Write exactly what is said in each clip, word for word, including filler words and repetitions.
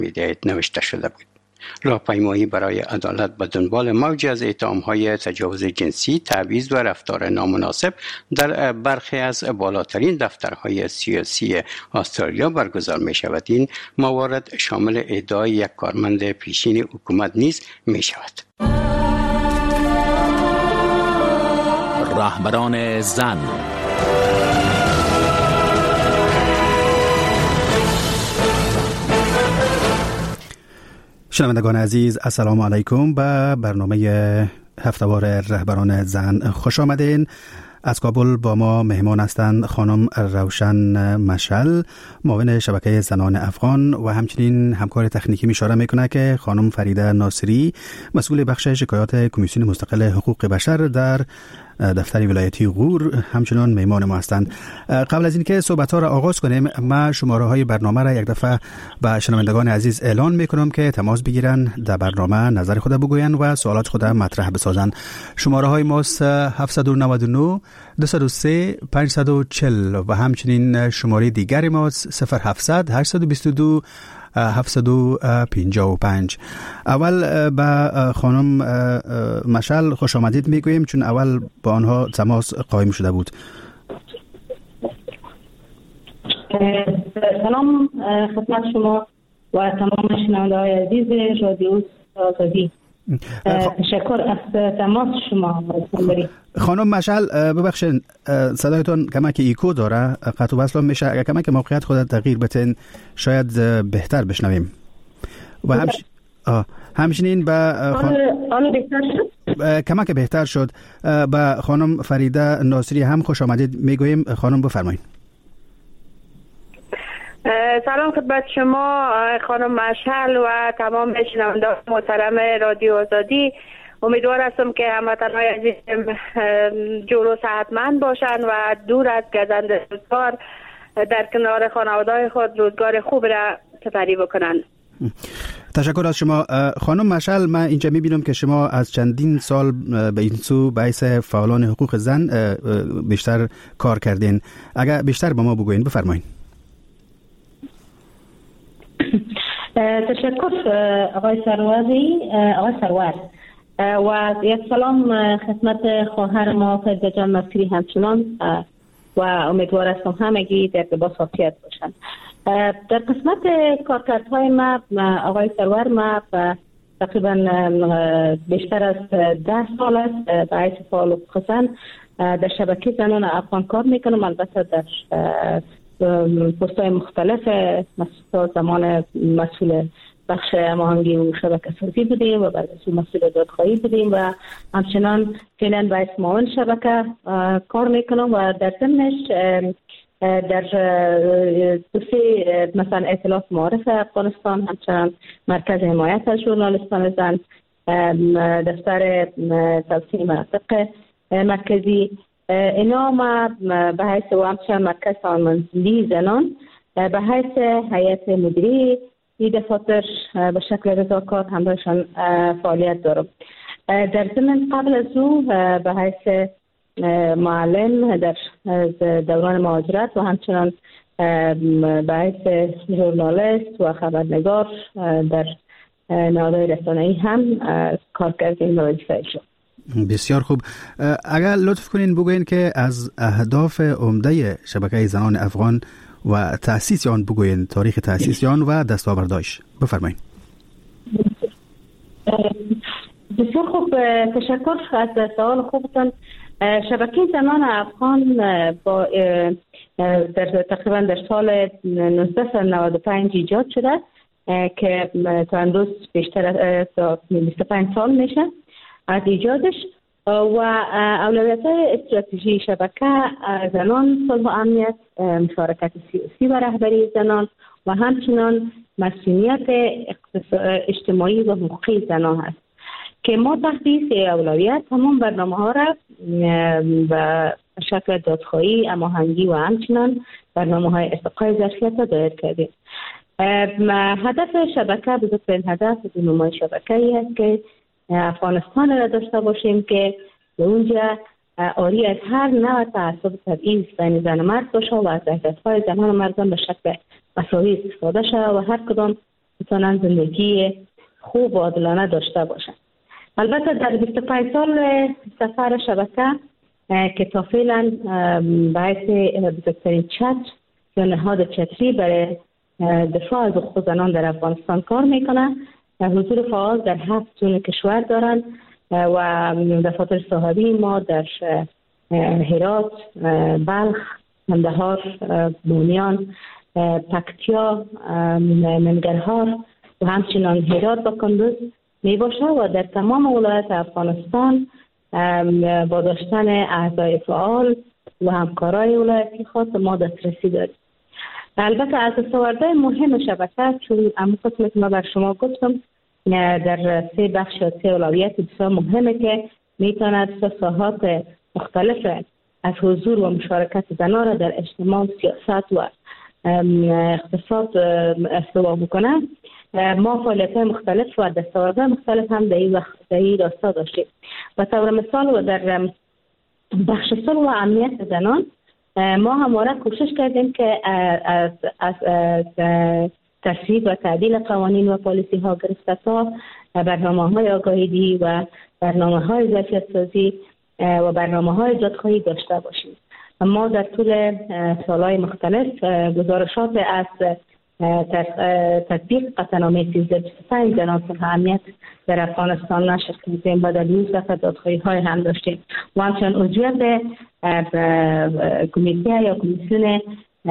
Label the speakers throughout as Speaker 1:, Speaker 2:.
Speaker 1: میدهید نوشته شده بود. راهپیمایی برای عدالت به دنبال موجی از اتهام‌های تجاوز جنسی، تبعیض و رفتار نامناسب در برخی از بالاترین دفترهای سیاسی استرالیا برگزار می شود. این موارد شامل ادعای یک کارمند پیشین حکومت نیز می شود.
Speaker 2: رهبران زن.
Speaker 3: شنوندگان عزیز، السلام علیکم. به برنامه هفته‌وار رهبران زن خوش آمدین. از کابل با ما مهمان هستند خانم روشن مشعل، معاون شبکه زنان افغان، و همچنین همکار تکنیکی اشاره میکنه که خانم فریده ناصری، مسئول بخش شکایات کمیسیون مستقل حقوق بشر در دفتر ولایتی غور، همچنان مهمان ما هستند. قبل از اینکه صحبت ها را آغاز کنیم، ما شماره های برنامه را یک دفعه به شنوندگان عزیز اعلان میکنم که تماس بگیرن، در برنامه نظر خود بگوین و سوالات خود مطرح بسازن. شماره های ماست هفت نه نه دو صفر سه پنج چهار صفر و همچنین شماره دیگری ماست صفر هفتصد هشتصد و بیست و دو هفتصد و پنجاه و پنج. اول به خانم مشعل خوش آمدید میگوییم، چون اول با آنها تماس قائم شده بود.
Speaker 4: سلام خدمت شما و تمام شنونده‌های عزیز رادیو آزادی. تشکر از تماس شما.
Speaker 3: خانم مشعل، ببخشید صدایتان کمک ایکو داره، قطع و وصل میشه. اگر کمک موقعیت خود تغییر بتین شاید بهتر بشنویم. و همش... همچنین به خان...
Speaker 4: آن بهتر شد؟
Speaker 3: کمک بهتر شد. به خانم فریده ناصری هم خوش آمدید میگوییم. خانم بفرمایید.
Speaker 5: سلام خدمت شما خانم مشعل و تمام شنوندگان محترم رادیو آزادی. امیدوار هستم که هموطنان عزیز جور و صحتمند باشند و دور از گزند روزگار در کنار خانواده خود روزگار خوب را سپری بکنند.
Speaker 3: تشکر از شما. خانم مشعل، من اینجا میبینم که شما از چندین سال به این سو باعث فعالان حقوق زن بیشتر کار کردین. اگر بیشتر با ما بگوین بفرمایید.
Speaker 4: تشکر آقای سروری، آقای سرور، و یک سلام خدمت خواهر ما فریده جان ناصری همچنان، و امیدوار هستم همگی در لباس عافیت باشند. در قسمت کارکردهای ما آقای سرور، ما تقریبا بیشتر از ده سال است به حیث فعال حقوق زن در شبکه زنان افغان کار میکنم. البته در پست‌های مختلف، مثلا زمان مسئول بخش هماهنگی و شبکه سازی بودیم و بعد از مسئول دادخواهی بودیم و همچنان فعلا باعث معاون شبکه کار میکنم و در ضمنش در دوستی مثلا اطلاعات معارف افغانستان، همچنان مرکز حمایت از ژورنالیستان زن، دفتر توسعه مناطق مرکزی، اینا ما به حیث و همچنان مرکز سامانزی زنان به حیث هیئت مدیری این دفاتر به شکل رضاکار همراهشان فعالیت دارم. در ضمن قبل از او به حیث معلم در دوران مهاجرت و همچنان به حیث ژورنالیست و خبرنگار در نهادهای رسانه‌ای هم کار کردیم و وظیفه شد.
Speaker 3: بسیار خوب. اگر لطف کنین بگوین که از اهداف عمده شبکه زنان افغان و تأسیس آن بگوین، تاریخ تأسیس آن و دستاوردهایش. بفرمایید.
Speaker 4: بسیار خوب، تشکر از سوال خوبتان. شبکه زنان افغان با در تقریبا در سال نوزده نود و پنج ایجاد شده که تا امروز بیشتر از بیست و پنج سال میشه از ایجادش، و اولویت‌های استراتژی شبکه زنان، صلح و امنیت، مشارکت سیاسی و رهبری زنان و همچنان مسئولیت اجتماعی و حقوقی زنان هست که ما تحت این اولویت تمام برنامه‌ها را به شکل دادخواهی، هماهنگی و همچنان برنامه‌های ارتقای ظرفیت را دایر کردیم. هدف شبکه بزرگترین هدف نمای شبکه‌ای است که افغانستان را داشته باشیم که به اونجا آری از هر نوع تعصب تبعیض بین زن و مرد باشه و از ظرفیت‌های زنان و مردان به شکل مساوی استفاده شود و هر کدام بتونن زندگی خوب و عادلانه داشته باشن. البته در بیست و پنج سال سفر شبکه که تا فعلا باعث بزرگترین چتر یا نهاد چتری برای دفاع از حقوق زنان در افغانستان کار میکنه. حضور فعال در هفت زون کشور دارن و دفاتر صاحبی ما در هرات، بلخ، کندهار، بومیان، پکتیا، ننگرهار و همچنان هرات و کندوز می باشه و در تمام ولایت افغانستان با داشتن اعضای فعال و همکارای ولایتی خاص ما دسترسی داریم. البته از دستاوردهای مهم شبکه چون اما قسمی که ما بر شما گفتم در سه بخش یا سه اولویت بسیار مهمه که میتواند سه ساحات مختلف از حضور و مشارکت زنان را در اجتماع، سیاست و اقتصاد استوا بکنه. ما فعالیت‌های مختلف و دستاوردهای مختلف هم در این وقت در این راستا داشتیم. به طور مثال و در بخش صلح و امنیت زنان ما همواره کوشش کردیم که از, از, از تصویب و تعدیل قوانین و پالیسی ها گرفته تا برنامه های آگاهی و برنامه های ظرفیت سازی و برنامه های جدخواهی داشته باشیم. ما در طول سالهای مختلف گزارشات از تطبیق قطعنامه سیزده بیست و پنج زنان صلح امنیت در افغانستان نشر کردیم و در نوزده دادخواهی های هم داشتیم و همچنان عضویت کمیته یا کمیسیون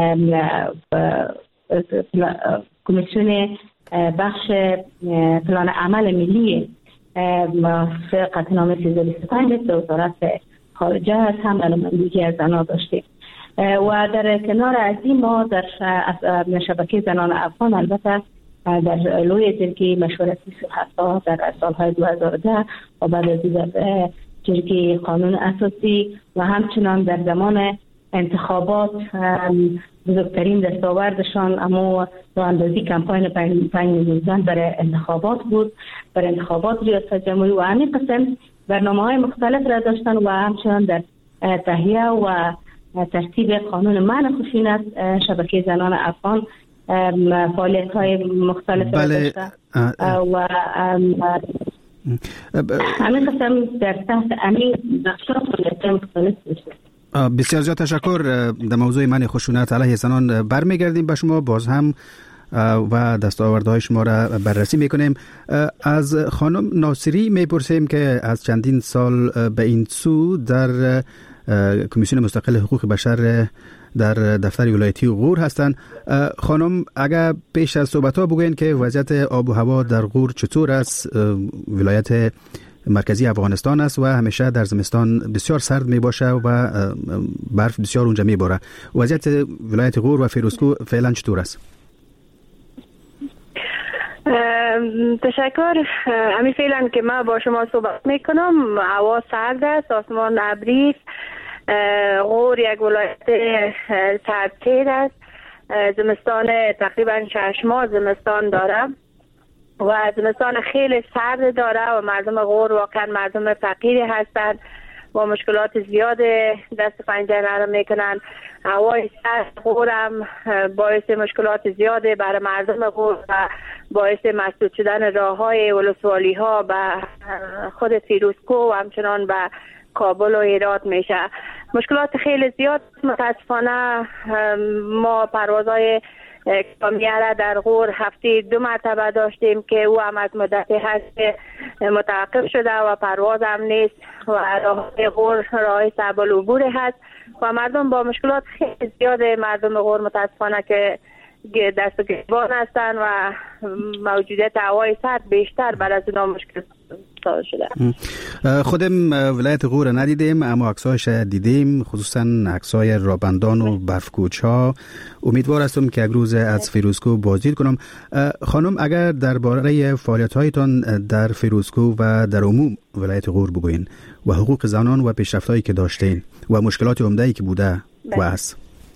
Speaker 4: کمیسیون بخش پلان عمل ملی قطعنامه سیزده بیست و پنج در وزارت خارجه از هم نمایندگی از زنان داشتیم. و در کنار از این ما در شبکه زنان افغان البته در لوی جرگه مشورتی صلح در سالهای دو هزار و ده و بعد از در جرگه قانون اساسی و همچنان در زمان انتخابات بزرگترین دستاوردشان اما دو اندازی کمپاین پنج میلیون زن برای انتخابات بود، برای انتخابات ریاست جمهوری و همین قسم برنامه های مختلف را داشتن و همچنان در تهیه و ترتیب قانون منع خشونت شبکه زنان افغان فعالیت های مختلف
Speaker 3: بله.
Speaker 4: داشتن و همین قسم در تحت همین بخشات فعالیت مختلف داشتن.
Speaker 3: بسیار زیاد تشکر. در موضوع منع خشونت علیه زنان برمیگردیم به شما باز هم و دستاوردهای شما را بررسی میکنیم. از خانم ناصری میپرسیم که از چندین سال به این سو در کمیسیون مستقل حقوق بشر در دفتر ولایتی غور هستند. خانم اگر پیش از صحبت ها بگوین که وضعیت آب و هوا در غور چطور است؟ ولایت مرکزی افغانستان است و همیشه در زمستان بسیار سرد می باشه و برف بسیار اونجا می باره. وضعیت ولایت غور و فیروزکو فعلا چطور است؟
Speaker 5: تشکر. همین فعلا که من با شما صحبت میکنم هوا سرد است، آسمان ابری است. غور یک ولایت سردتر است. زمستان تقریبا شش ماه زمستان داره و زمستان خیلی سرد داره و مردم غور واقعا مردم فقیری هستند و مشکلات زیاد دست پنجه نرم میکنن. هوای سرد غور هم باعث مشکلات زیاده برای مردم غور و باعث مسدود شدن راه های ولسوالی ها به خود فیروزکو و همچنان به کابل و هرات میشه. مشکلات خیلی زیاد. متاسفانه ما پروازهای کامیه را در غور هفته دو مرتبه داشتیم که او هم از مدتی هست متوقف شده و پرواز هم نیست و راه غور راه صعب العبور هست و مردم با مشکلات خیلی زیاده. مردم غور متاسفانه که دست و گریبان هستن و موجودیت هوای سرد بیشتر بر از اونا مشکل شده.
Speaker 3: خودم ولایت غور ندیدیم اما عکسایش دیدیم، خصوصا عکسای رابندان و برفکوچ ها. امیدوار هستم که یک روز از فیروزکو بازدید کنم. خانم اگر درباره فعالیت هایتان در فیروزکو و در عموم ولایت غور بگوین و حقوق زنان و پیشرفتایی که داشتین و مشکلات عمده‌ای که بوده و است.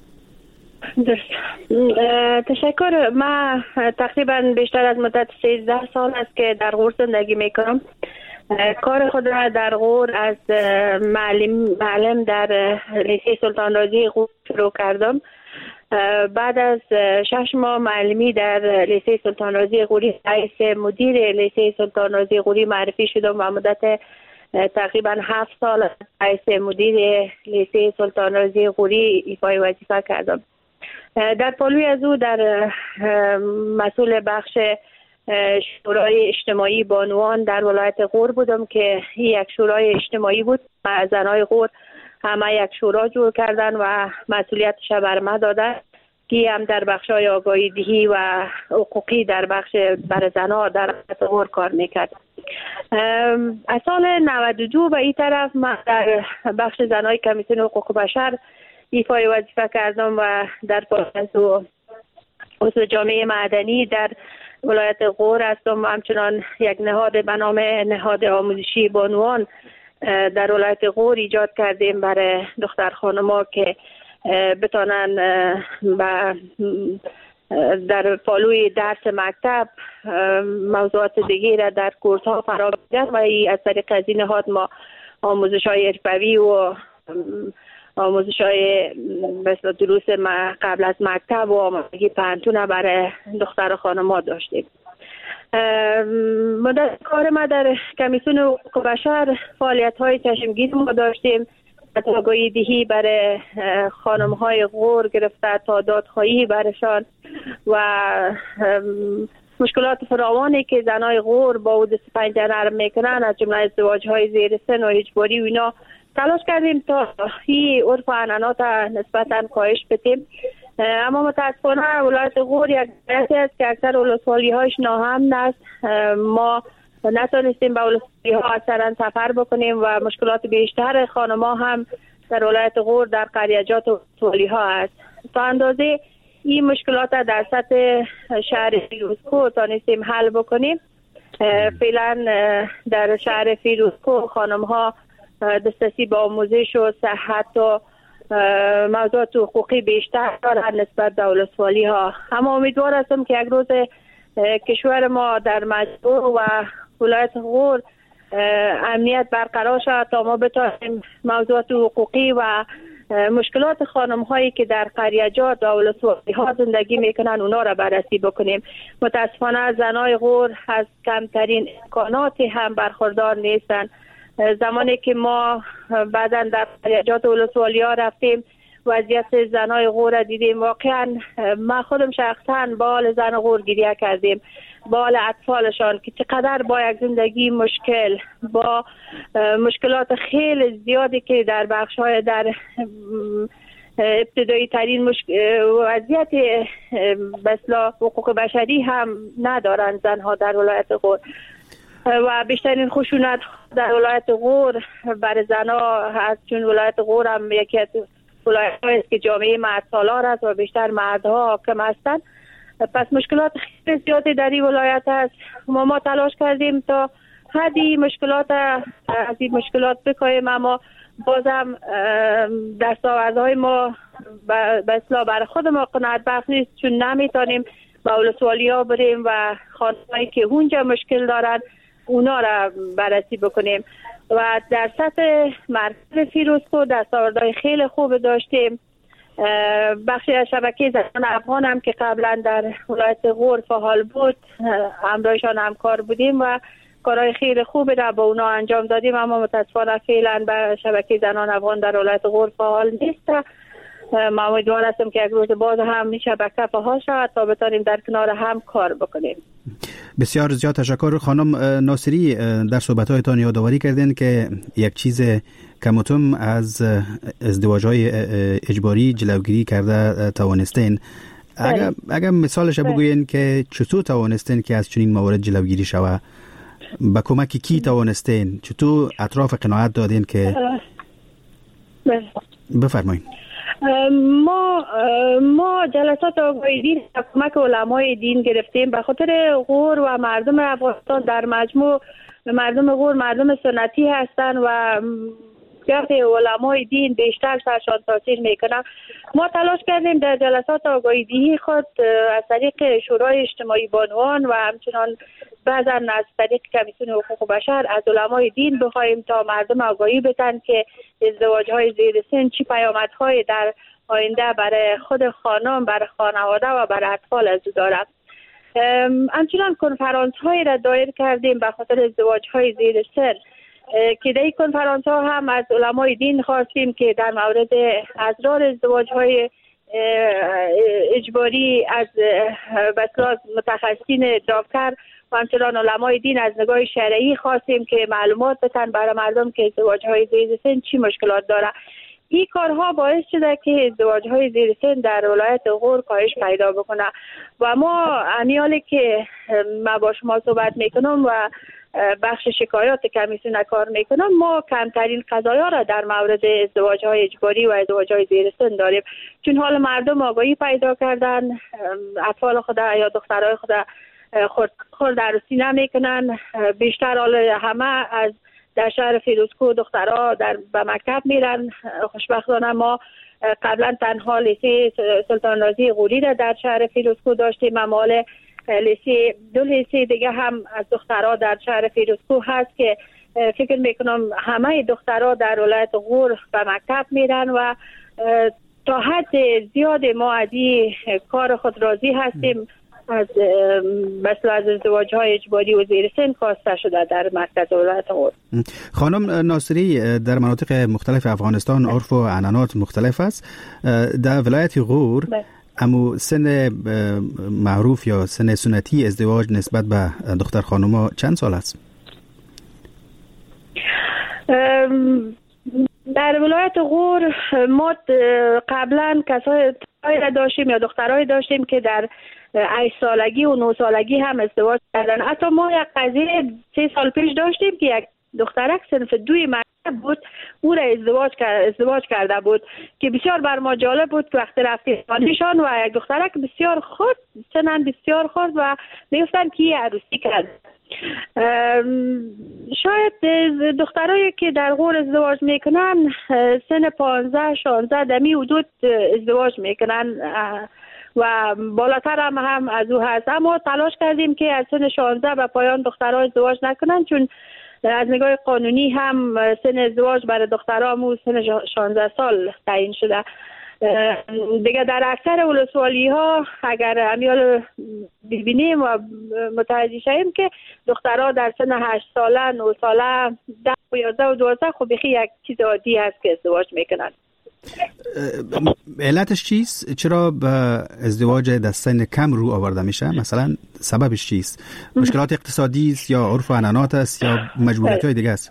Speaker 5: تشکر. من تقریبا بیشتر از مدت سیزده سال است که در غور زندگی میکنم. کار خود را در غور از معلم, معلم در لیسه سلطان رازی غور شروع کردم. بعد از شش ماه معلمی در لیسه سلطان رازی غوری رئیس مدیر لیسه سلطان رازی غوری معرفی شدم و مدت تقریبا هفت سال رئیس مدیر لیسه سلطان رازی غوری ایفای وظیفه کردم. در پالوی از او در مسئول بخش شورای اجتماعی بانوان در ولایت غور بودم که یک شورای اجتماعی بود. زنای غور همه یک شورا جور کردن و مسئولیتش بر من دادن که هم در بخشای آگاهی دهی و حقوقی در بخش بر زنها در ولایت غور کار میکرد. از سال نود و دو به این طرف من در بخش زنای کمیسیون حقوق بشر ایفای وظیفه کردم و در پاسو عضو جامعه مدنی در ولایت غور هستم و همچنان یک نهاد به نام نهاد آموزشی بانوان در ولایت غور ایجاد کردیم برای دختر خانما که بتانن و در پالوی درس مکتب موضوعات دیگه را در کورس ها فراهم کرد و از طریق از این نهاد ما آموزش های حرفوی و آموزش های مثل دروس قبل از مکتب و آمادگی پانتون برای دختر خانم‌ها داشتیم. مدت کار ما در کمیسیون حقوق بشر فعالیت های چشمگیر ما داشتیم، آگاهی دهی برای خانم های غور گرفته تا دادخواهی برشان و مشکلات فراوانی که زنای غور با او دست پنجه نرم میکنن از جمله ازدواج های زیر سن و اجباری و اینا تلاش کردیم تا این عرف و عنعنات نسبتاً کاهش بدیم. اما متاسفانه ولایت غور یک ولایتی است که اکثر ولسوالی هایش ناامن است. ما نتونستیم به ولسوالی ها اکثرا سفر بکنیم و مشکلات بیشتر خانما هم در ولایت غور در قریجات و ولسوالی ها است. تا اندازه این مشکلات در سطح شهر فیروزکوه تانستیم حل بکنیم. فعلا در شهر فیروزکوه خانم ها دسترسی به آموزش و صحت و موضوعات حقوقی بیشتر دارند نسبت به ولسوالی ها. اما امیدوار هستم که یک روز کشور ما در مجموع و ولایت غور امنیت برقرار شود تا ما بتوانیم موضوعات حقوقی و مشکلات خانم هایی که در قریجات و ولسوالی ها زندگی میکنن اونا را بررسی بکنیم. متاسفانه زنای غور از کمترین امکاناتی هم برخوردار نیستند. زمانی که ما بعدا در قریجات و ولسوالی ها رفتیم وضعیت زنای غور دیدیم، واقعا ما خودم شخصا با حال زن غور گریه کردیم، با حال اطفالشان که چقدر با یک زندگی مشکل، با مشکلات خیلی زیادی که در بخش های در ابتدایی ترین مشک... وضعیت مثلا حقوق بشری هم ندارن زنها در ولایت غور و بیشترین خشونت در ولایت غور بر زنها هست، چون ولایت غور هم یکی از ولایت هایی که جامعه مرد سالار است و بیشتر مردها حاکم هستند. پس مشکلات خیلی زیادی در این ولایت هست. ما ما تلاش کردیم تا حدی مشکلات از این مشکلات بکاهیم، اما بازم دستاوردهای ما به اصطلاح برای خود ما قناعت بخش نیست، چون نمیتونیم به ولسوالی ها بریم و خانمایی که اونجا مشکل دارن اونا را بررسی بکنیم. و در سطح مرکز فیروزکوه دستاوردهای خیلی خوب داشتیم. بخشی از شبکه زنان افغان هم که قبلا در ولایت غور فعال بود همراهشان همکار بودیم و کارهای خیلی خوبی را با اونا انجام دادیم، اما متاسفانه فعلا به شبکه زنان افغان در ولایت غور فعال نیست. ما امیدوار هستم که یک روز باز هم این شبکه فعال شود تا بتانیم در کنار هم کار بکنیم.
Speaker 3: بسیار زیاد تشکر. خانم ناصری، در صحبت‌هایتان یادآوری کردین که یک چیز کمتم از ازدواج‌های اجباری جلوگیری کرده توانستین. اگر اگر مثالش بگوین که چطور توانستین که از چنین موارد جلوگیری شود؟ با کمک کی توانستین؟ چطور اطراف قناعت دادین که بفرمایید؟
Speaker 5: ما ما جلسات آگاهی دین کمک علمای دین گرفتیم به خاطر غور و مردم افغانستان در مجموع مردم غور مردم سنتی هستند و گرد علمای دین بیشتر سرشان تاثیر میکنن. ما تلاش کردیم در جلسات آگاهی دینی خود از طریق شورای اجتماعی بانوان و همچنان بعضا از طریق کمیسیون حقوق بشر از علمای دین بخواهیم تا مردم آگاهی بدن که ازدواج های زیر سن چی پیامدهای در آینده برای خود خانم، برای خانواده و برای اطفال از او داره. همچنان کنفرانس هایی را دایر کردیم به خاطر ازدواج های زیر سن که در این کنفرانس ها هم از علمای دین خواستیم که در مورد اسرار ازدواج های اجباری از بسیار متخصصین داکتر و همچنان علمای دین از نگاه شرعی خواستیم که معلومات بدن برای مردم که ازدواج های زیر سن چی مشکلات داره. این کارها باعث شده که ازدواج های زیر سن در ولایت غور کاهش پیدا بکنه و ما امیالی که ما با شما صحبت میکنم و بخش شکایات کمیسیون کار میکنم، ما کمترین قضایا را در مورد ازدواج های اجباری و ازدواج های زیر سن داریم، چون حال مردم آگاهی پیدا کردن، اطفال خود یا دخترای خود خود خود عروسی نمیکنن. بیشتر حال همه از در شهر فیروزکوه دخترها در به مکتب میرن. خوشبختانه ما قبلا تنها لیسه سلطان رازی غوری را در شهر فیروزکوه داشتیم، اما لیسه دو لیسه دیگه هم از دخترها در شهر فیروزکوه هست که فکر میکنم همه دخترها در ولایت غور به مکتب میرن و تا حد زیاد ما از این کار خود راضی هستیم. از مثلا از ازدواج های اجباری و زیر سن کاسته شده در مرکز ولایت غور.
Speaker 3: خانم ناصری، در مناطق مختلف افغانستان عرف و عنعنات مختلف است. در ولایت غور اما سن معروف یا سن سنتی ازدواج نسبت به دختر خانوما چند سال است؟
Speaker 5: در ولایت غور ما قبلا کسایی را داشتیم یا دخترای داشتیم که در هشت سالگی و نه سالگی هم ازدواج کردن. حتی ما یک قضیه سه سال پیش داشتیم که یک دخترک صنف دوی مکتب بود، او را ازدواج ازدواج کرده بود که بسیار بر ما جالب بود که وقتی رفتیم خانه‌شان و یک دخترک بسیار خرد، سنن بسیار خرد و میگفتن که عروسی کرد. شاید دخترایی که در غور ازدواج میکنن سن پانزده شانزده دمی حدود ازدواج میکنن و بالاتر هم, هم از او هست، اما تلاش کردیم که از سن شانزده به پایان دخترها ازدواج نکنن، چون از نگاه قانونی هم سن ازدواج برای دخترها مو سن شانزده سال تعیین شده. دیگه در اکثر ولسوالی ها اگر امیال ببینیم و متوجه شویم که دخترها در سن هشت ساله، نه ساله، ده و یازده و دوازده خب بخی یک چیز عادی هست که ازدواج میکنن.
Speaker 3: علتش چیست؟ چرا به ازدواج در سن کم رو آورده میشه؟ مثلا سببش چیست؟ مشکلات اقتصادی است یا عرف و عنعنات است یا مجبوریت های دیگه است؟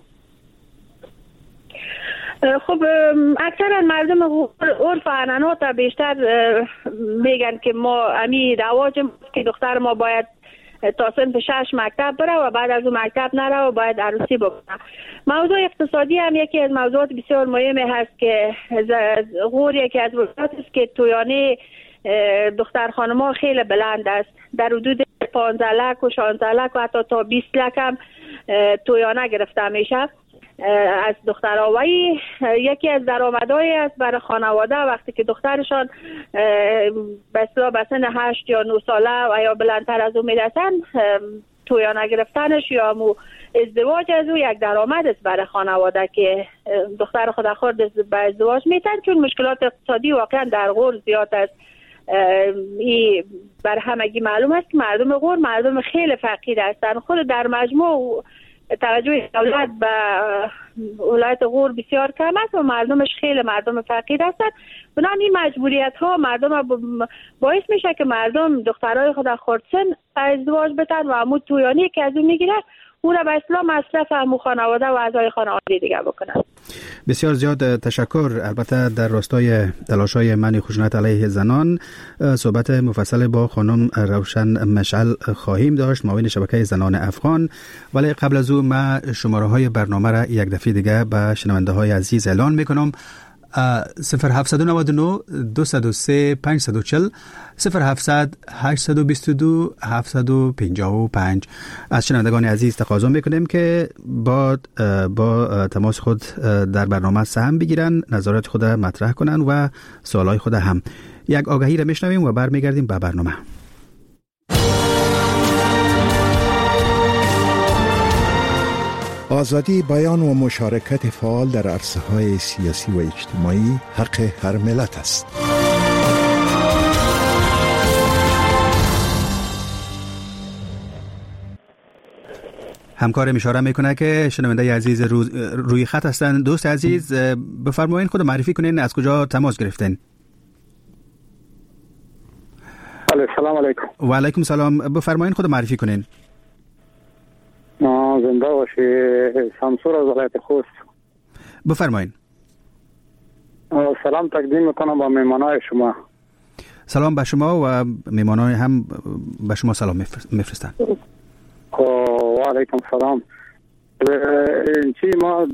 Speaker 5: خب اکثرا مردم عرف و عنعنات بیشتر میگن که ما امی رواج که دختر ما باید تا سنف شش مکتب بره و بعد از اون مکتب نره و باید عروسی بکنه. موضوع اقتصادی هم یکی از موضوعات بسیار مهمی هست که غور یکی از ولایات است که تویانه دختر خانم‌ها خیلی بلند است، در حدود پانزده لک و شانزده لک و حتی تا بیست لک هم تویانه گرفته میشه از دخترها و یکی از درآمدهای است برای خانواده وقتی که دخترشان بسیار به سن هشت یا نه ساله و یا بلندتر از اون میرسن، تویانه گرفتنش یا مو ازدواج از او یک درآمد است برای خانواده که دختر خود خود به ازدواج میتن، چون مشکلات اقتصادی واقعا در غور زیاد است. این بر همگی معلوم است که مردم غور مردم خیلی فقیر هستند. خود در مجموع توجه دولت به ولایت غور بسیار کم است و مردمش خیلی مردم فقیر هستند. بنابراین این مجبوریت ها مردم باعث میشه که مردم دخترای خود خردسن ازدواج بتن و عمود تویانی که از اون میگیره او را به اصطلاح مصرف همو خانواده و اعضای خانواده دیگه بکنن.
Speaker 3: بسیار زیاد تشکر. البته در راستای تلاش‌های منع خشونت علیه زنان صحبت مفصل با خانم روشن مشعل خواهیم داشت، معاون شبکه زنان افغان، ولی قبل از او من شماره‌های برنامه را یک دفعه دیگه به شنونده‌های عزیز اعلان می‌کنم. صفر هفت نه نه دو صفر سه پنج صفر چهل صفر هفتصد هشت دوست دو هفت پنج پنج. از شنوندگان عزیز تقاضا میکنیم که با با تماس خود در برنامه سهم بگیرن، نظرات خود مطرح کنن و سوالای خود هم. یک آگهی را میشنویم و برمیگردیم به برنامه.
Speaker 2: آزادی بیان و مشارکت فعال در عرصه‌های سیاسی و اجتماعی حق هر ملت است.
Speaker 3: همکارم اشاره میکنه که شنونده عزیز رو روی خط هستند. دوست عزیز بفرمایید خود معرفی کنین، از کجا تماس گرفتین؟
Speaker 6: سلام علیکم.
Speaker 3: و علیکم سلام. بفرمایید خود معرفی کنین.
Speaker 6: زنده باشی. شمسور از ولایت خوست.
Speaker 3: بفرمایید.
Speaker 6: سلام تقدیم میکنم با مهمانای شما.
Speaker 3: سلام به شما و مهمانای هم به شما سلام میفرستن.
Speaker 6: و علیکم سلام. چی ما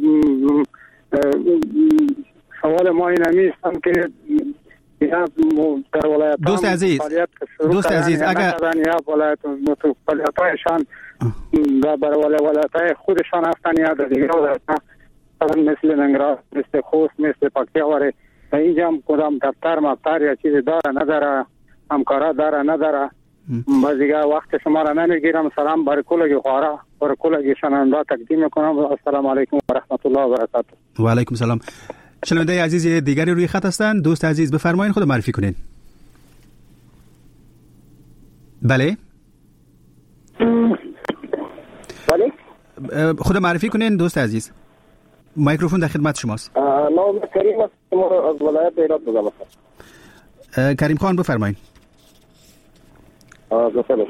Speaker 6: سوال ما این همیستم که در ولایت
Speaker 3: دوست عزیز دوست عزیز اگر
Speaker 6: یا ولایت متفاوتایشان در ولایت خودشان هستن یا در دیگر ولایت مثل ننگرهار، مثل خوست، مثل پکتیا وره اینجا هم کدام دفتر مفتر یا چیزی داره نداره، همکارا داره نداره. باز دیگه وقت شما را نمیگیرم. سلام بر کلگی خوارا بر کلگی شنونده تقدیم میکنم. السلام علیکم و رحمت الله و برکاته.
Speaker 3: و علیکم سلام. شنونده عزیز دیگری روی خط هستند. دوست عزیز بفرمایید خود معرفی کنین. بله
Speaker 7: بله
Speaker 3: خود معرفی کنین دوست عزیز. میکروفون در خدمت شماست.
Speaker 7: نام کریم است از ولایت هرات بودم.
Speaker 3: کریم خان بفرمایید.
Speaker 7: آه بفرمایید.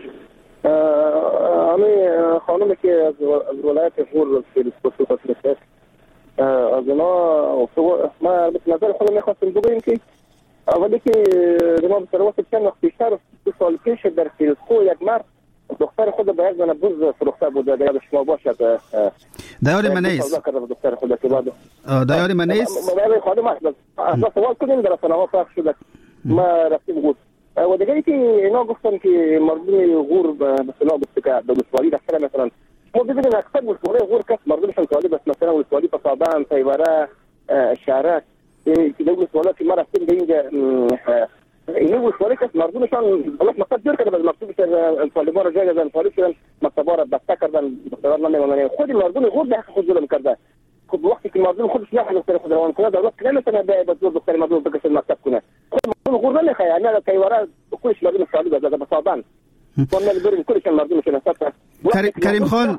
Speaker 7: امی خانمی که از ولایت غور خصوصا است از اونا ما به نظر خودم میخواستم بگویم که اولی که ما به صورت چند وقت پیشتر دو سال پیش در فیلسکو یک مرد دختر خود به یک زن بوز فروخته بود. در یاد شما باشد.
Speaker 3: دیار من نیست.
Speaker 7: دختر خود که بعد
Speaker 3: دیار من نیست.
Speaker 7: ما خانم اصلا سوال کنیم در سنوات پخش شده. ما رفتیم بود و دیگه که اینا گفتن که مردم غور مثلا بس که به مسوالی دفتر مثلا ما ببینیم اکثر مسوالی غور کس مردمشان سوالی بس مثلا مسوالی پسابان سیواره شهرک که دو مسوالی که ما رفتیم به اینجا اینه مسوالی کس مردمشان الله مقصد جور کرده. مقصود شد طالبان را جای دادن، طالب شدن مکتبا را بسته کردن، دختران نمیمونن. خود مردم غور به حق خود ظلم کرده. خب وقتی که مردم خودش نه دختر خود روان کنه دولت نمیتونه به زور دختر مردم بکشه مکتب کنه. خود مردم غور نمیخواد. نه کیواره کلش مردم سوالی داده به صابان ما نمیبریم کلش مردم شنه
Speaker 3: کریم خان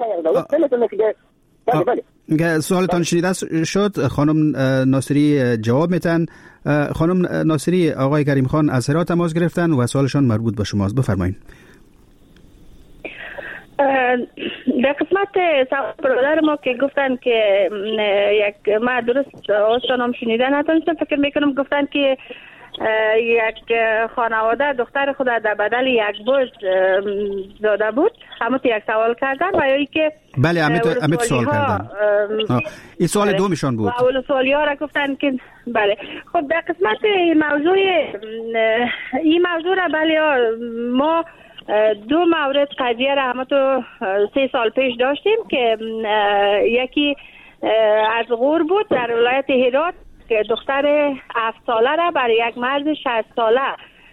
Speaker 3: سوالتان شنیده شد. خانم ناصری جواب میتن. خانم ناصری آقای کریم خان از هرات تماس گرفتن و سوالشان مربوط به شماست. بفرمایید.
Speaker 5: در قسمت سوال برادر ما که گفتن که یک ما درست آشنام شنیده نتونستم، فکر میکنم گفتن که یک خانواده دختر خود در بدل یک بوز داده بود. همون یک سوال کردن و یا که
Speaker 3: بله امیت امیت سوال کردن. این سوال دومشان بود.
Speaker 5: و اول سوالی ها را گفتن که بله. خب در قسمت موضوع این موضوع را بله ما دو مورد قضیه را همه تو سه سال پیش داشتیم که یکی از غور بود در ولایت هرات که دختر هفت ساله را برای یک مرد شصت ساله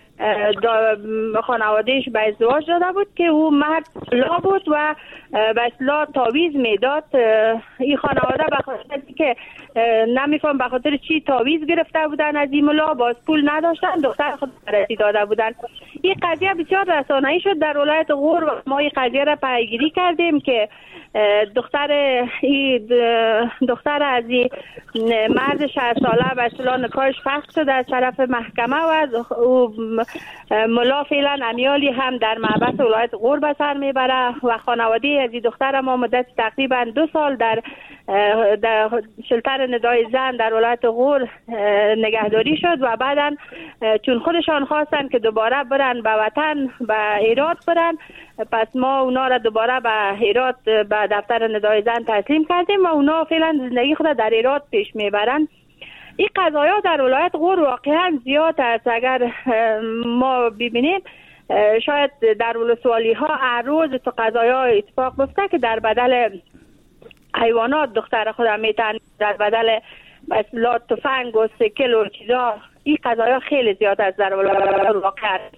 Speaker 5: خانوادهش به ازدواج داده بود که او مرد لا بود و به اصطلاح تعویض میداد. این خانواده به خاطر که نمیفهم به خاطر چی تعویض گرفته بودن از این ملا، باز پول نداشتن، دختر خود رسی داده بودن. این قضیه بسیار رسانه‌ای شد در ولایت غور و ما این قضیه را پیگیری کردیم که دختر ای دختر از این مرد شصت ساله به اصطلاح نکاحش فسخ شده از طرف محکمه و او ملا فعلا امیالی هم در معبد ولایت غور به سر میبره و خانواده از این دختر ما مدت تقریبا دو سال در در شلتر ندای زن در ولایت غور نگهداری شد و بعدا چون خودشان خواستن که دوباره برن به وطن به هرات برن، پس ما اونا را دوباره به هرات به دفتر ندای زن تسلیم کردیم و اونا فعلا زندگی خود در هرات پیش میبرن. این قضایا در ولایت غور واقعا زیاد است. اگر ما ببینیم شاید در ولسوالی ها هر روز تو قضایا اتفاق بیفته که در بدل حیوانات دختر خودم میتن، در بدل مثلا تفنگ و سکل و چیزا. این قضایا خیلی زیاد است در ولایت واقع.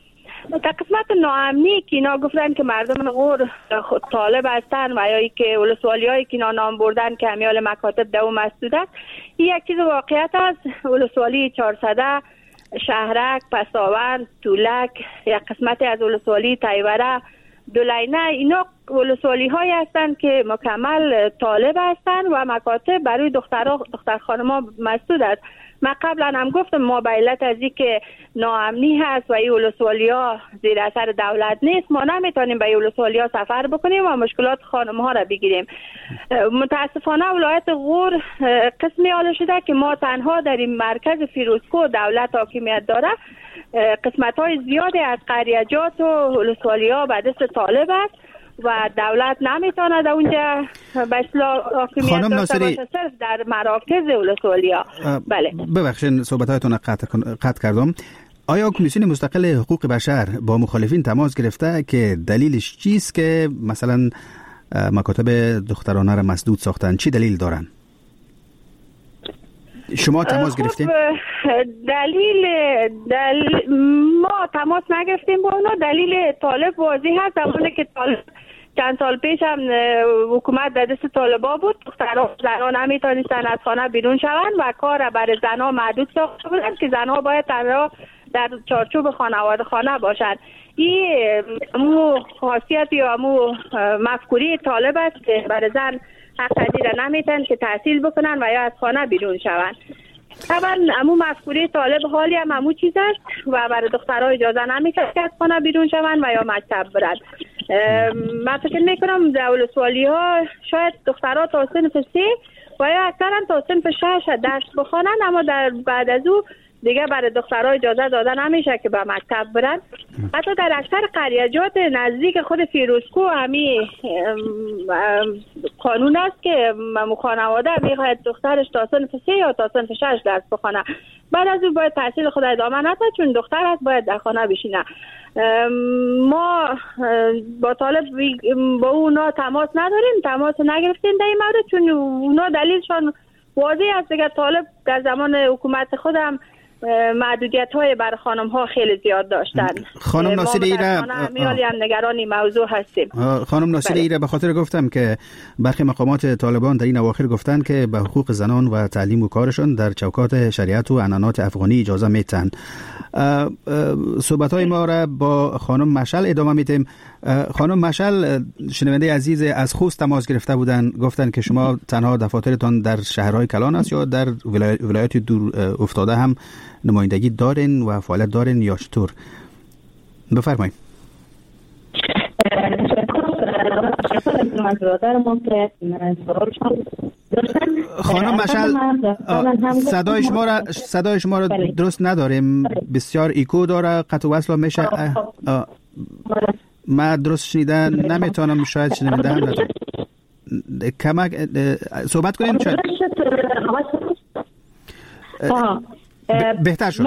Speaker 5: در قسمت ناامنی که اینا گفتن که مردم غور طالب هستن و یا که ولسوالی هایی که اینا نام بردن که همیال مکاتب دوم مسدود است، این یک چیز واقعیت است. ولسوالی چهارصده، شهرک، پساوند، تولک، یک قسمتی از ولسوالی تایوره، دولینه، اینا ولسوالی هایی هستند که مکمل طالب هستند و مکاتب برای دخترها دختر خانم‌ها مسدود است. من قبلا هم گفتم ما به علت از این که ناامنی هست و این ولسوالی ها زیر اثر دولت نیست، ما نمیتونیم به این ولسوالی ها سفر بکنیم و مشکلات خانم ها را بگیریم. متاسفانه ولایت غور قسمی حال شده که ما تنها در این مرکز فیروزکوه دولت حاکمیت داره، قسمت های زیادی از قریجات و ولسوالی ها به دست طالب است و دولت نمیتونه در اونجا به اصلاح حاکمیت داشته باشه، صرف در مراکز ولسوالی ها. بله
Speaker 3: ببخشید صحبت‌هایتون قطع قطع کردم. آیا کمیسیون مستقل حقوق بشر با مخالفین تماس گرفته که دلیلش چیست که مثلا مکاتب دخترانه را مسدود ساختن؟ چی دلیل دارن؟ شما تماس گرفتین؟
Speaker 5: دلیل, دلیل ما تماس نگرفتیم با اونا. دلیل طالب واضح هست، زمانی که طالب چند سال پیش هم حکومت در دست طالبا بود، دخترها زنها نمیتونستن از خانه بیرون شوند و کار برای زنها محدود ساخته بودند که زنها باید تنها در چارچوب خانواده خانه باشند. این مو خاصیت یا مو مفکوری طالب است که برای زن حق تدیر نمیتن که تحصیل بکنن و یا از خانه بیرون شوند. طبعا امو مفکوری طالب حالی هم امو چیز است و برای دخترها اجازه نمیتن که از خانه بیرون شوند و یا مکتب برن. من فکر میکنم در ولسوالی ها شاید دخترها تا صنف سه و یا اکثرا تا صنف شش درس بخوانن، اما در بعد از او دیگه برای دخترها اجازه داده نمیشه که به مکتب برن. حتی در اکثر قریجات نزدیک خود فیروزکوه همی قانون است که خانواده میخواهد دخترش تا صنف سه یا تا صنف شش درس بخونه، بعد از او باید تحصیل خود ادامه نده چون دختر هست باید در خانه بشینه. ما با طالب با اونا تماس نداریم، تماس نگرفتیم در این مورد چون اونا دلیلشان واضح است دیگه. طالب در زمان حکومت خودم محدودیت های بر خانم ها خیلی زیاد داشتن.
Speaker 3: خانم ناصری ایره
Speaker 5: میالی هم نگرانی موضوع هستیم.
Speaker 3: خانم ناصری ایره به خاطر گفتم که برخی مقامات طالبان در این اواخر گفتن که به حقوق زنان و تعلیم و کارشان در چوکات شریعت و عنعنات افغانی اجازه میتن. صحبت های ما را با خانم مشعل ادامه میتیم. خانم مشعل، شنونده عزیز از خوست تماس گرفته بودن، گفتن که شما تنها دفاترتان در شهرهای کلان است یا در ولایت دور افتاده هم نمایندگی دارین و فعالیت دارین یا چطور؟ بفرمایید. خانم مشعل، صدای شما را صدای شما را درست نداریم، بسیار ایکو داره، قطع وصل میشه. ما درست شنیدن نمیتونم، شاید شنونده هم ندارم. کمک صحبت کنیم شاید بهتر شد.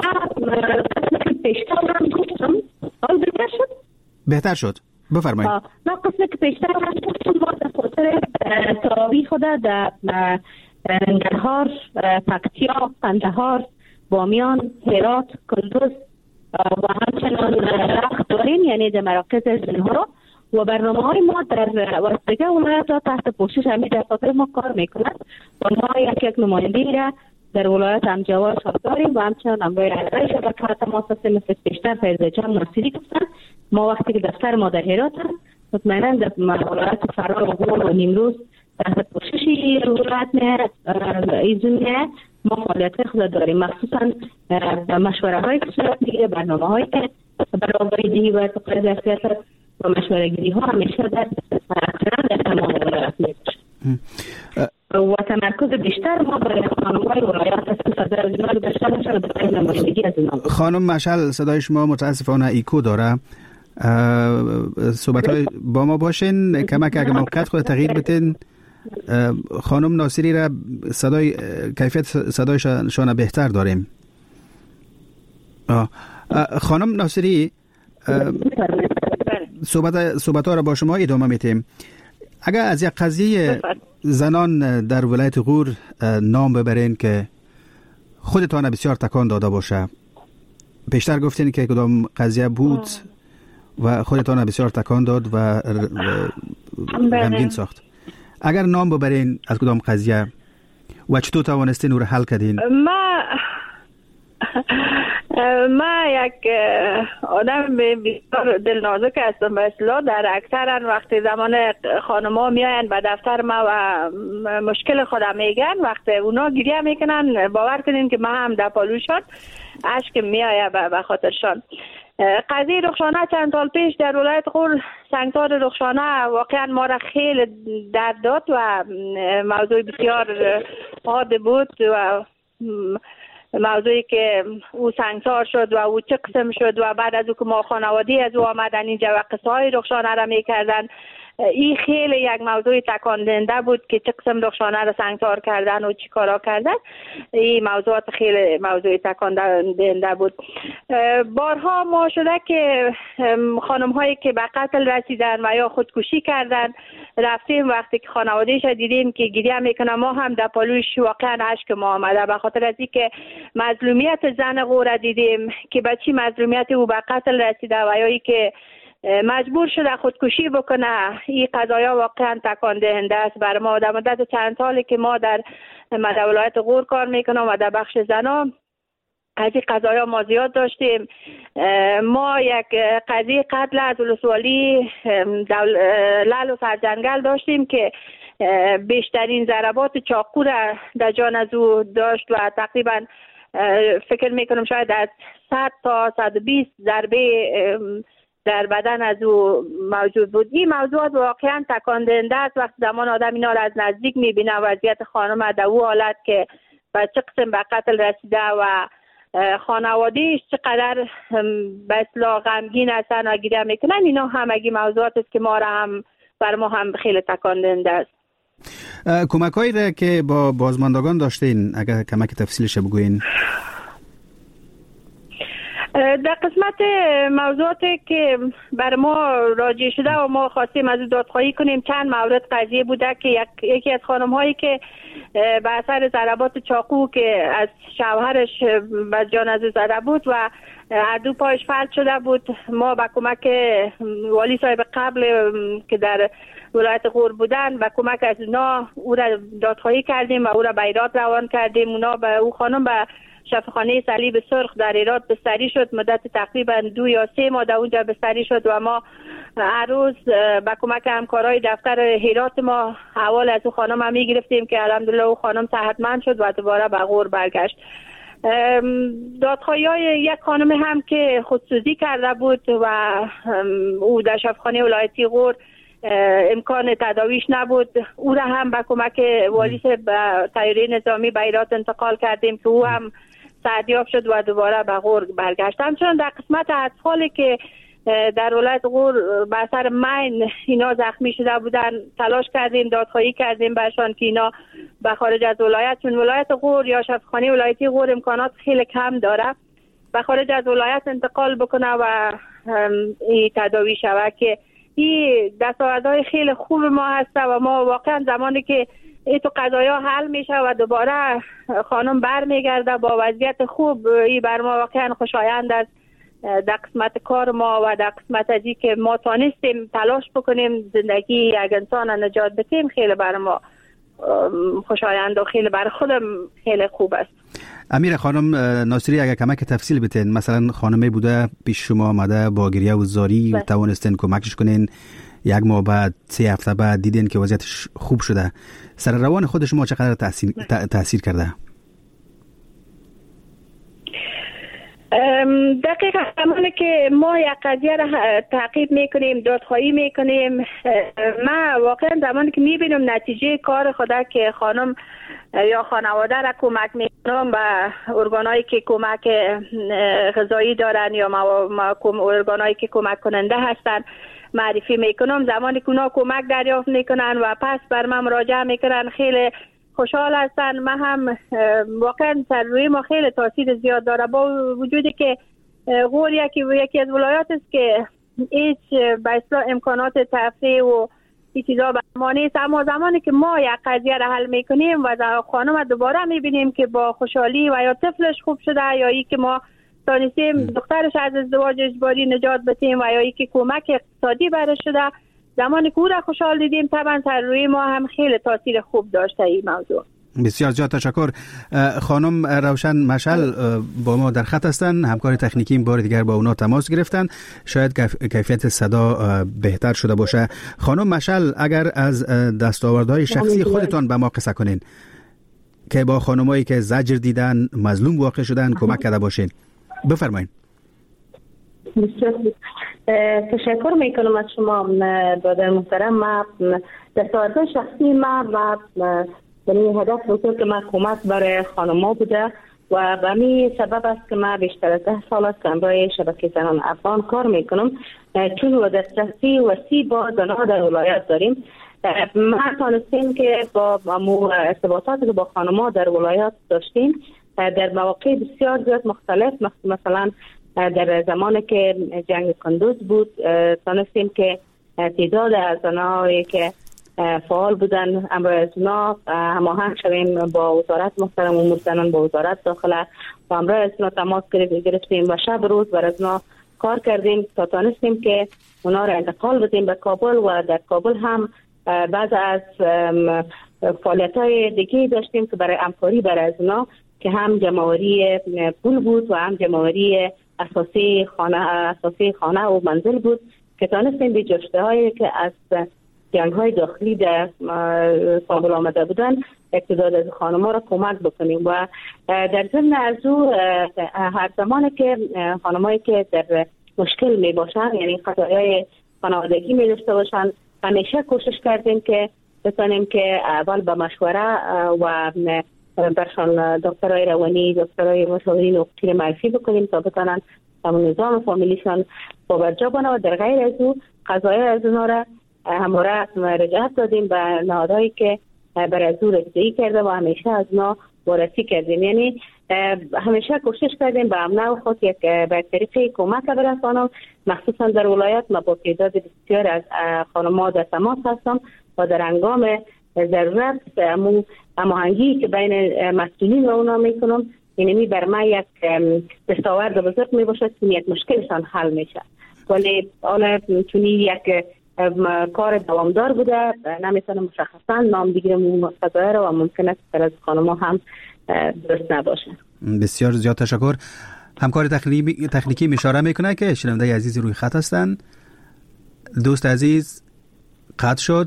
Speaker 3: بهتر شد. بفرمایید.
Speaker 4: ما قسمت که پیشتر هم گفتم ما در خاطر تراویح خود در ننگرهار، پکتیا، قندهار، بامیان، هرات، کندوز و همچنان رخت داریم، یعنی در مراکز زنها و برنامه های ما در واسطه ولایت ها تحت پوشش همین دفاتر ما کار میکنند. ما یک یک نماینده را در ولایت همجوار داریم و همچنان امروی رهبری شبکه تماس هستیم مثل پیشتر فیض جان ناصری گفتن. ما وقتی که دفتر ما در هرات هست مطمئنا در ولایت فرار و غور و نیمروز تحت پوشش ولایت ایزونه ما فعالیت خود داریم، مخصوصا مشوره های که صورت میگیره، برنامه هایی که برابری دهی و تقاضای ظرفیت و مشوره گیری ها همیشه در در تمام ولایت میشه و تمرکز بیشتر ما برای خانم‌های ولایت هست صدر وزارت داشته باشه برای نمایندگی از اینا.
Speaker 3: خانم مشعل، صدای شما متاسفانه ایکو داره. صحبت‌های با ما باشین، کمک اگه موقعیت خود تغییر بدین. خانم ناصری را صدای کیفیت صدایشان بهتر داریم. خانم ناصری، صحبت صحبت ها را با شما ادامه میتیم. اگر از یک قضیه زنان در ولایت غور نام ببرین که خودتان بسیار تکان داده باشه، پیشتر گفتین که کدام قضیه بود و خودتان بسیار تکان داد و غمگین ساخت. اگر نام ببرین از کدام قضیه و چطور توانستین او را حل کردین؟
Speaker 5: ما ما یک آدم بسیار دلنازک هستم به اصطلاح. در اکثرا وقتی زمان خانم‌ها میاین به دفتر ما و مشکل خودم میگن، وقتی اونا گریه میکنن باور کنین که ما هم در پالوشان اشک میآید به خاطرشان. قضیه رخشانه چند سال پیش در ولایت غور، سنگتار رخشانه واقعا ما را خیلی درد داد و موضوع بسیار حاد بود و موضوعی که او سنگسار شد و او چه قسم شد و بعد از او که ما خانوادی از او آمدن اینجا و قصه های رخشانه را میکردن، این خیلی یک موضوع تکان دهنده بود که چه قسم رخشانه را سنگسار کردن و چی کارا کردن. این موضوعات خیلی موضوع تکان دهنده بود. بارها ما شده که خانم هایی که به قتل رسیدن و یا خودکشی کردن رفتیم، وقتی که خانواده‌اش دیدیم که گریه میکنه ما هم در پالوش واقعا اشک ما آمده، به خاطر از اینکه مظلومیت زن غور دیدیم که به چی مظلومیت او به قتل رسیده و یا ای که مجبور شده خودکشی بکنه. این قضایا واقعا تکان دهنده است بر ما. در مدت چند سالی که ما در ولایت غور کار میکنم و در بخش زنا از این قضایا ما زیاد داشتیم. ما یک قضیه قتل از ولسوالی لعل و سرجنگل داشتیم که بیشترین ضربات چاقو را در جان از او داشت و تقریبا فکر میکنم شاید از صد تا صد و بیست ضربه در بدن از او موجود بود. این موضوعات واقعا تکان دهنده است. وقتی زمان آدم اینا را از نزدیک میبینه وضعیت خانم در او حالت که به چه قسم به قتل رسیده و خانوادهش چقدر به اصطلاح غمگین هستن و گریه میکنن، اینا همگی موضوعات است که ما را هم بر ما هم خیلی تکان دهنده است.
Speaker 3: کمکایی را که با بازماندگان داشتین اگر کمک تفصیلش بگوین؟
Speaker 5: در قسمت موضوعاتی که بر ما راجع شده و ما خواستیم از دادخواهی کنیم، چند مورد قضیه بوده که یک، یکی از خانم هایی که به اثر ضربات چاقو که از شوهرش به جان از زده بود و هر دو پایش فلج شده بود، ما با کمک والی صاحب قبل که در ولایت غور بودن و کمک از اونا او را دادخواهی کردیم و او را به ایراد روان کردیم. اونا به او خانم به شفاخانه صلیب سرخ در ایراد بستری شد، مدت تقریبا دو یا سه ماه در اونجا بستری شد و ما هر روز با کمک همکارای دفتر هرات ما حوال از او خانم هم میگرفتیم که الحمدلله او خانم صحتمند شد و دوباره به غور برگشت. دادخواهی های یک خانم هم که خودسوزی کرده بود و او در شفاخانه ولایتی غور امکان تداویش نبود، او را هم با کمک والی به طیاره نظامی به ایرات انتقال کردیم که او هم صحتیاب شد و دوباره به غور برگشت. همچنان در قسمت اطفالی که در ولایت غور به اثر مین اینا زخمی شده بودن تلاش کردیم، دادخواهی کردیم برشان که اینا به خارج از ولایت، چون ولایت غور یا شفاخانه ولایتی غور امکانات خیلی کم داره، به خارج از ولایت انتقال بکنه و این تداوی شود که این دستاوردهای خیلی خوب ما هست و ما واقعا زمانی که این تو قضایا حل میشه و دوباره خانم بر میگرده با وضعیت خوب، این بر ما واقعا خوشایند است. در قسمت کار ما و در قسمت ازی که ما تانستیم تلاش بکنیم زندگی یک انسان نجات بدیم، خیلی بر ما خوشایند و خیلی بر خودم خیلی خوب است.
Speaker 3: امیر خانم ناصری اگر کمک تفصیل بتین، مثلا خانمی بوده پیش شما آمده با گریه و زاری و توانستین کمکش کنین، یک ماه بعد سه هفته بعد دیدین که وضعیتش خوب شده، سر روان خود شما چقدر تاثیر تاثیر کرده؟
Speaker 5: دقیقا زمانی که ما یک قضیه را تعقیب میکنیم، دادخواهی میکنیم، ما واقعا زمانی که میبینم نتیجه کار خدا که خانم یا خانواده را کمک میکنم و ارگانایی که کمک غذایی دارن یا ارگانایی که کمک کننده هستن معرفی میکنم، زمانی که اونا کمک دریافت میکنن و پس بر من مراجعه میکنن خیلی خوشحال هستن. من هم واقعا سر روی ما خیلی تاثیر زیاد داره، با وجودی که غور یکی یکی از ولایات است که هیچ به اصطلاح امکانات تفریح و این چیزا به ما نیست، اما زمانی که ما یک قضیه را حل میکنیم و خانم دوباره میبینیم که با خوشحالی و یا طفلش خوب شده یا ای که ما تانستیم دخترش از ازدواج اجباری نجات بدیم و یا ای که کمک اقتصادی برش شده. زمانی که او را خوشحال دیدیم طبعا سر روی ما هم خیلی تاثیر خوب داشته این موضوع.
Speaker 3: بسیار زیاد تشکر. خانم روشن مشعل با ما در خط هستند، همکار تکنیکی بار دیگر با اونا تماس گرفتن، شاید کیفیت صدا بهتر شده باشه. خانم مشعل، اگر از دستاوردهای شخصی خودتان به ما قصه کنین که با خانمایی که زجر دیدن، مظلوم واقع شدن کمک کرده باشین، بفرمایید.
Speaker 4: بسیار تشکر میکنم از شما برادر محترم. ما دستاوردهای شخصی ما و به این هدف بود که من کمک برای خانم‌ها بوده و به همین سبب است که من بیشتر از ده سال است که برای شبکه زنان افغان کار میکنم، چون و دسترسی وسیع با زنان در ولایت داریم. ما تانستیم که با ارتباطاتی که با خانم‌ها در ولایت داشتیم در مواقع بسیار زیاد مختلف، مثلا در زمانی که جنگ کندوز بود تانستیم که تعداد از زنانی که فعال بودن امروز از اونا هماهنگ شویم با وزارت محترم امور زنان، با وزارت داخله و امروز از اونا تماس گرفتیم و شب روز بر از اونا کار کردیم تا تانستیم که اونا را انتقال بدیم به کابل و در کابل هم بعض از فعالیت‌های دیگه داشتیم که برای همکاری برای از اونا که هم جمع‌آوری پول بود و هم جمع‌آوری اساسی خانه اساسی خانه و منزل بود که تانستیم به جشن‌هایی که از جنگ‌های داخلی در کابل آمده بودن اقتدار از خانم‌ها را کمک بکنیم و در ضمن از او هر زمانی که خانم‌هایی که در مشکل می باشن، یعنی قضایای خانوادگی می داشته باشن، همیشه کوشش کردیم که بتونیم که اول به مشوره و برشان دکترای روانی، دکترای مشاورین حقوقی معرفی بکنیم تا بتونن همون نظام فامیلیشان باورجا بانه و در غیر از او قضایای از اونا را همواره رجعت دادیم به نهادهایی که برای از او رجعی کرده و همیشه از اونا وارسی کردیم. یعنی همیشه کوشش کردیم به امنه و خود یک به طریقه کمک برسانم، مخصوصا در ولایت ما با تعداد بسیار از خانم‌ها در تماس هستم و در هنگام ضرورت هماهنگی که بین مسئولین و اونا میکنم، یعنی بر ما یک دستاورد بزرگ میباشد که یک مشکلشان حل میشه. ولی حالا چون یک کار دوامدار بوده نمیتونه مشخصا نام بگیرم قضایه رو و ممکنه که از خانم‌ها هم درست نباشه.
Speaker 3: بسیار زیاد تشکر. همکار تکنیکی تکنیکی اشاره میکنه که شنونده عزیز روی خط هستن. دوست عزیز قطع شد.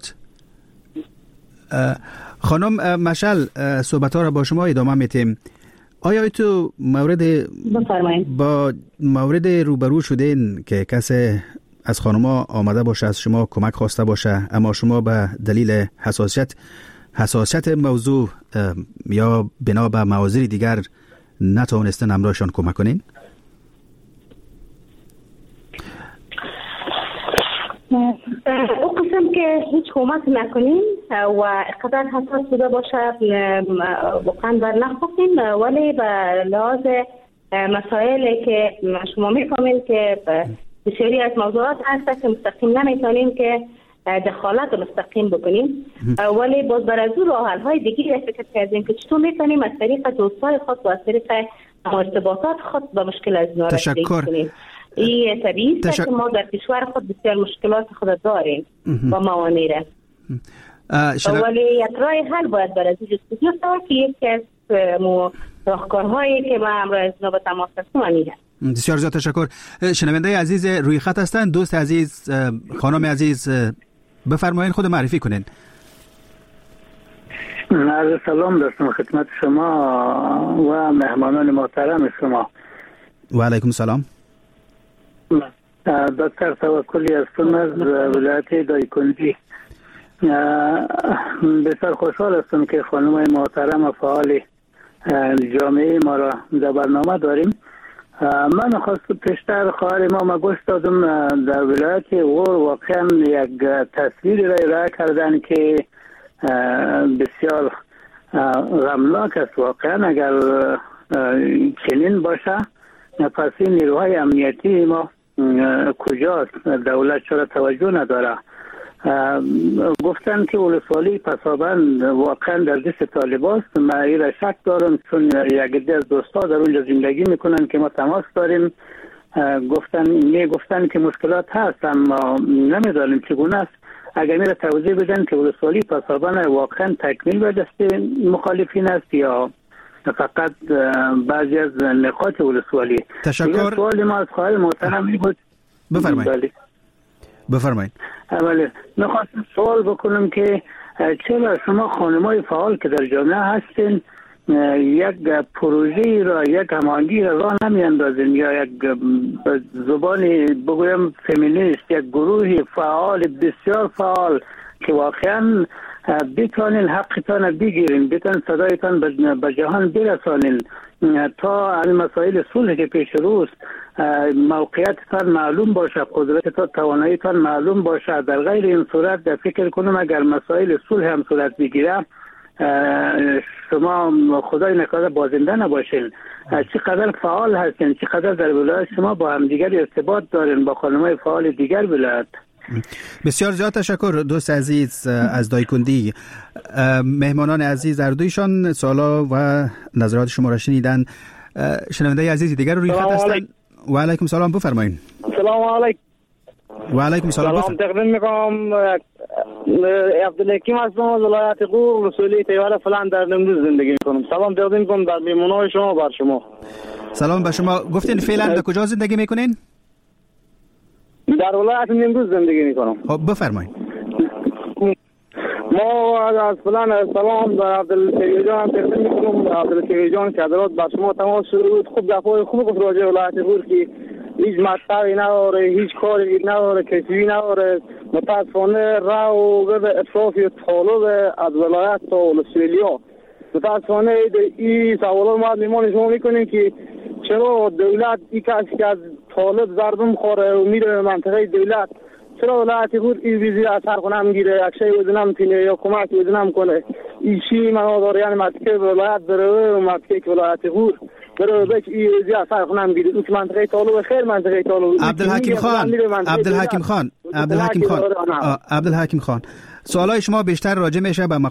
Speaker 3: خانم مشعل، صحبت ها را با شما ادامه میتیم. آیا تو مورد
Speaker 4: بفرمایید
Speaker 3: با مورد روبرو شدین که کسی از خانم‌ها آمده باشه از شما کمک خواسته باشه اما شما به دلیل حساسیت حساسیت موضوع یا بنا به موازی دیگر نتوانستن امرایشان کمک کنین؟
Speaker 4: او قسم که هیچ کمک نکنیم و اقدر حساس بوده باشه واقعا بر نخواستیم، ولی به لحاظ مسائلی که شما میفهمین که بسیاری از موضوعات هست که مستقیم نمیتونیم که دخالت مستقیم بکنیم، ولی باز بر از او راه حل‌های دیگه فکر کردیم که چطور میتونیم از طریق دوستای خود و از طریق ارتباطات خود به مشکل از اینا رسیدگی کنیم. این طبیعی است که ما در کشور خود بسیار مشکلات خود داریم و موانع را، ولی یک راه حل باید بر از او جستجو شود که یکی از راهکارهایی که ما امروز به تماس هستیم همین است.
Speaker 3: بسیار زیاد تشکر. شنونده عزیز روی خط هستند. دوست عزیز، خانم عزیز بفرمایید خود معرفی کنین.
Speaker 8: عرض سلام داشتم خدمت شما و مهمانان محترم شما.
Speaker 3: و علیکم سلام.
Speaker 8: دکتر توکلی هستم از ولایت دایکنډي. بسیار خوشحال هستم که خانم محترم و فعال جامعه ما را در برنامه داریم. من خواست پیشتر خواهر ما ما گوش دادم در ولایت غور واقعا یک تصویر را ارائه کردن که بسیار غمناک است. واقعا اگر چنین باشه پس این نیروهای امنیتی ما کجاست؟ دولت چرا توجه نداره؟ گفتن که ولسوالی پسابند واقعا در دست طالباست. من این شک دارم، چون یک عده از دوستا در اونجا زندگی میکنن که ما تماس داریم. گفتن می گفتن که مشکلات هست، اما نمیدانیم چگونه است. اگر میره توضیح بدن که ولسوالی پسابند واقعا تکمیل به دست مخالفین است یا فقط بعضی از نقاط ولسوالی.
Speaker 3: تشکر.
Speaker 8: سوال ما از خواهر محترم می بود.
Speaker 3: بفرمایید. بفرمایید.
Speaker 8: اولی میخواستم سوال بکنم که چرا شما خانمای فعال که در جامعه هستین یک پروژه را، یک هماهنگی را راه نمیاندازین یا یک زبانی بگویم فمینیست، یک گروه فعال بسیار فعال که واقعا بتانین حقتان بگیرین، بتان صدایتان به جهان برسانین تا این مسائل صلح که پیش روست موقعیتتان معلوم باشه، قدرتتان، تواناییتان معلوم باشه. در غیر این صورت در فکر کنم اگر مسائل صلح هم صورت بگیره شما خدای نکرده بازنده نباشین. چقدر فعال هستین، چقدر در ولایت شما با هم دیگر ارتباط دارین، با خانمای فعال دیگر ولایت؟
Speaker 3: بسیار زیاد تشکر دوست عزیز از دایکندی. مهمانان عزیز در دویشان سوالا و نظرات شما را شنیدن. شنونده عزیز دیگر رو روی خط هستن. و علیکم سلام، بفرمایید.
Speaker 9: سلام علیکم.
Speaker 3: و علیکم سلام.
Speaker 9: سلام تقدیم میکنم. عبدالحکیم هستم از ولایت غور، مسئولی تیوال فلان در نمروز زندگی میکنم. سلام تقدیم میکنم در میمونای شما بر شما.
Speaker 3: سلام به شما. گفتین فعلا در کجا زندگی میکنین؟
Speaker 9: در ولایت نمروز زندگی میکنم.
Speaker 3: خب بفرمایید.
Speaker 9: ما از فلان سلام در عبدالحکیم جان تقدیم میکنم. عبدالحکیم جان که حضرات بر شما تماس شد، خوب دفعه خوب گفت راجع ولایت غور که هیچ مطلبی نداره، هیچ کاری نداره، کسبی نداره. متاسفانه راه و گرد اطراف طالب از ولایت تا ولسوالی‌ها. متاسفانه این سوالا ما میمان شما میکنیم که چرا دولت این کسی که از طالب ضربه خوره و میره منطقه دولت، چرا ولایت غور این ویزی اثر کنه میگیره، اکشای وزن هم تینه یا کمک وزن هم کنه. این چی معنا داره؟ یعنی منطقه ولایت بره و منطقه ولایت غور برای بچ این ویزی اثر کنه میگیره. این منطقه طالب خیر منطقه طالب.
Speaker 3: عبدالحکیم خان عبدالحکیم خان عبدالحکیم خان عبدالحکیم خان سوالای شما بیشتر راجع میشه به